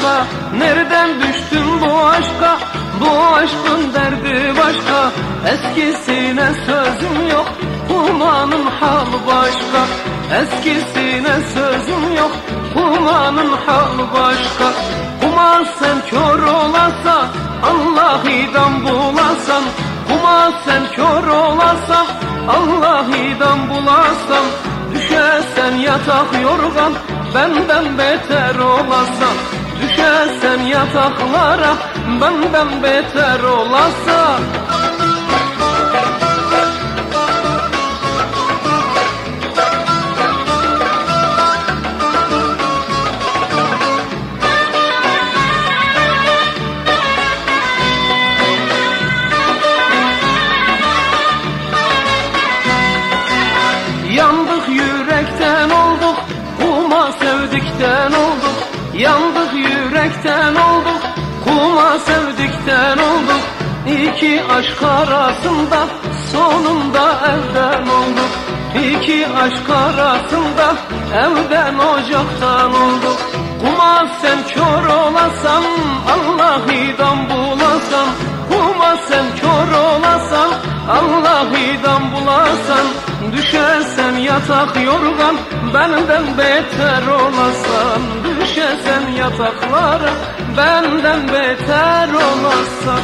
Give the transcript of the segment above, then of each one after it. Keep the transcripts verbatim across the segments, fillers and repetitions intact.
başka? Nereden düştün bu aşka? Bu aşkın derdi başka. Eskisine sözüm yok, Huma'nın halı başka. Eskisine sözüm yok, Huma'nın halı başka. Huma sen kör olasan, Allah'ıdan bulasan. Huma sen kör olasan, Allah'ıdan bulasan. Düşersen yatak yorgan, benden beter olasan. Düşersen yataklara, benden beter olasan. Yandık yürekten olduk, Huma sevdikten olduk. Yandık yürekten olduk, Huma sevdikten olduk. İki aşk arasında sonunda evden olduk. İki aşk arasında evden ocaktan olduk. Huma sen kör olasan, Allah'ıdan bulasan. Huma sen kör olasan, Allah'ıdan bulasan. Düşersen yatak yorgan, benden beter olasan. Düşersen yataklara, benden beter olasan.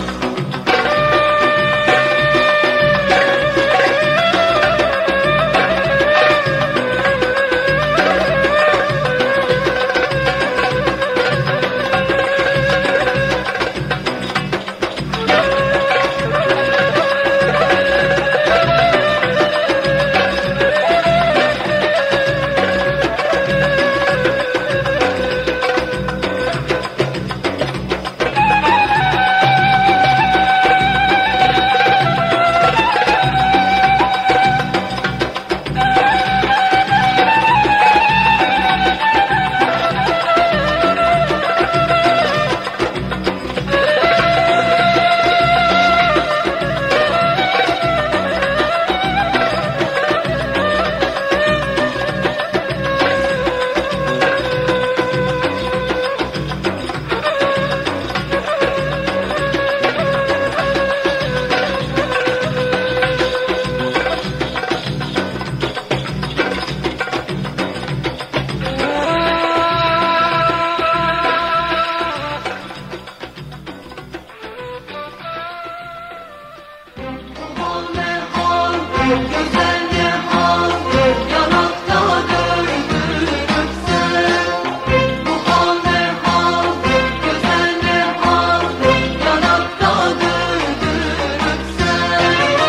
Güzel ne hal, yanakta döndürüp sen. Bu hal ne hal, güzel ne hal, yanakta döndürüp sen.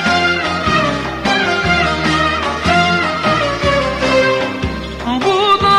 Bu da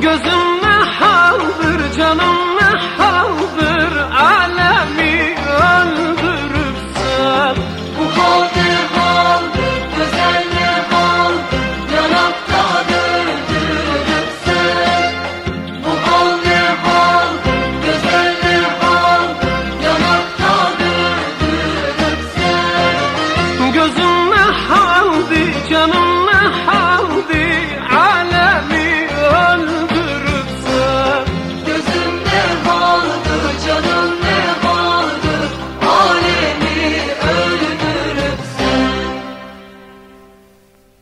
gözüm